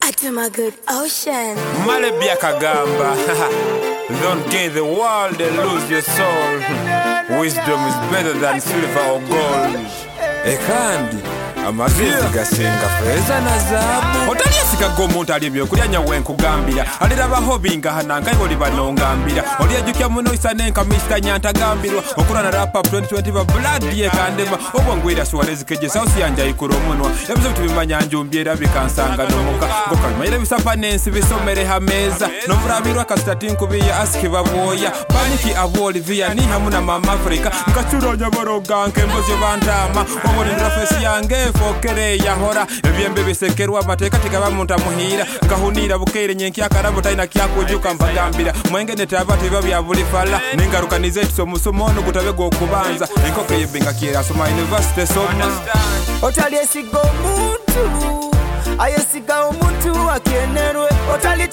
to my good ocean. Malebia Kagamba. Don't gain the world and lose your soul. Wisdom is better than silver or gold. Ekandi amagezi gasenga feza na zabu. Otali asikago muntu alibyo kulya nyawe nkugambira. Alira bahobinga hananga iboli banongambira. Oli ajukya muno isanenka Mr. Nyanta gambirwa. Okurana rap up 2020 ba blood ye kandema. Obongwira suwalezi keje sausi yanja ikuro munwa. Yabuze bitubimanya njumbiera bikansanga nomuka. Ngoka mayire bisapanensi bisomere hameza. Nomurabirwa kasitati kubiya aski baboya. Baniki abo Olivia ni hamuna mama Afrika. Nkachuronya boroga nkemboze bantama. Oboni rafesi yange fokere yahora. Ebyembe bisekerwa mateka tikaba muntu amuhira. Ngahunira bukere nyenki akarabo taina kyakujuka mpagambira. Mwenge netaba tiba byabuli fala. Ningarukanize tusomusomono gutabego okubanza. Enkoke yebenga kiera soma university soma. Otali esigo muntu. Ayesiga omuntu akenerwe. Otali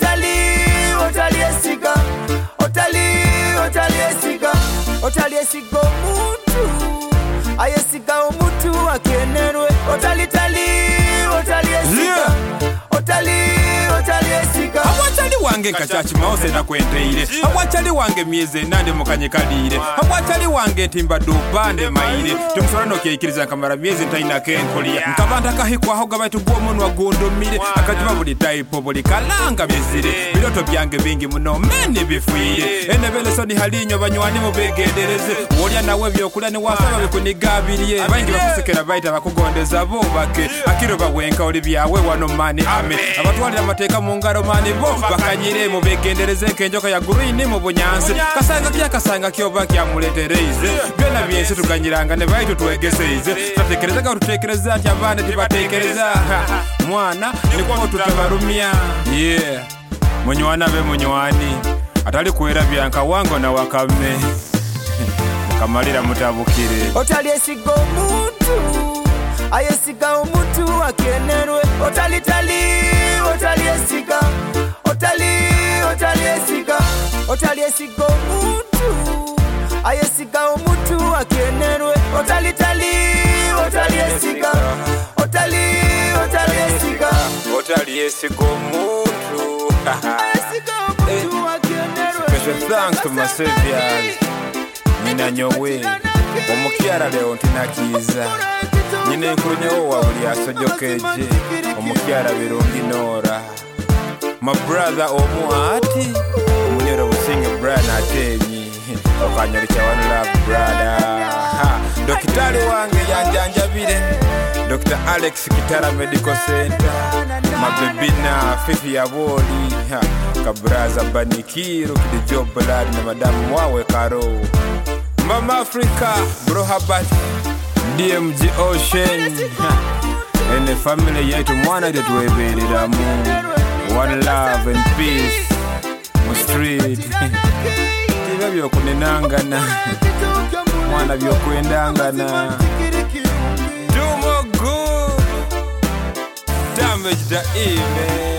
esiga. Otali esiga omuntu. Ayesiga omuntu akenerwe. Otali esiga. Otali esiga. Awachali wange kachachi maose na kwenteire. Awachali wange mieze nande mukanye kalire. Awachali wange timba dubande maire. Tumusorano kyeikiriza kamara mieze ntaina kenkolia. Nkabanda kahikwa hoga baitu guo munu wagundomire. Akajiba buli type buli kalanga bizire. Biloto byange bingi muno meni bifuire. Enebele soni halinyo banywani mubegendereze. Wolya nawe byokulya ni wasaba bikunigabiriye. Abangi bakusekera baita bakugondeza bo bake. Akiro bawenka oli byawe wano mani ame. Abatwalira mateka mu ngaro mani bo bakanyire mu begendereze kenjoka ya green mu bunyansi. Kasanga kyoba kyamuletereze. Byona byense tukanyiranga ne baito twegeseize. Tatekereza ka tutekereza ati abane tibatekereza. Mwana ni kwa tutabarumia. Yeah. Munywana be munywani. Atali kuera byanka wango na wakame. Mukamalira mutabukire. Otali esiga omuntu. Ayesiga omuntu akenerwe. Otali esiga. Otali esiga omuntu. Ayesiga omuntu akenerwe. Otali esiga. Otali esiga. Otali esiga omuntu. Ayesiga omuntu akenerwe. Special thanks to my saviors. Nina nyowe. Omukyala leo ntinakiza. Nina nkurunyewo wabuli asojokeje. Omukyala birungi Nora. My brother omuati. Omunyoro businge brother atenyi. Okanyolicha one love brother. Dokitari wange yanjanjabire. Dr. Alex Kitara Medical Center. Mabebina Fifi Yaboli. Kabraza Banikiru Kidijo Blood na Madam Wawe Karo. Mama Africa Bro Habat DMG Ocean. Ene family yetu mwana jetuwebelera mu. One love and peace. Mu street. Tiba byokunenangana. Mwana byokwendangana. Do more good. Damage the image.